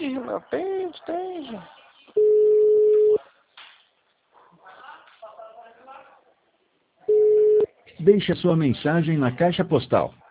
Renan, atende. Deixe a sua mensagem na caixa postal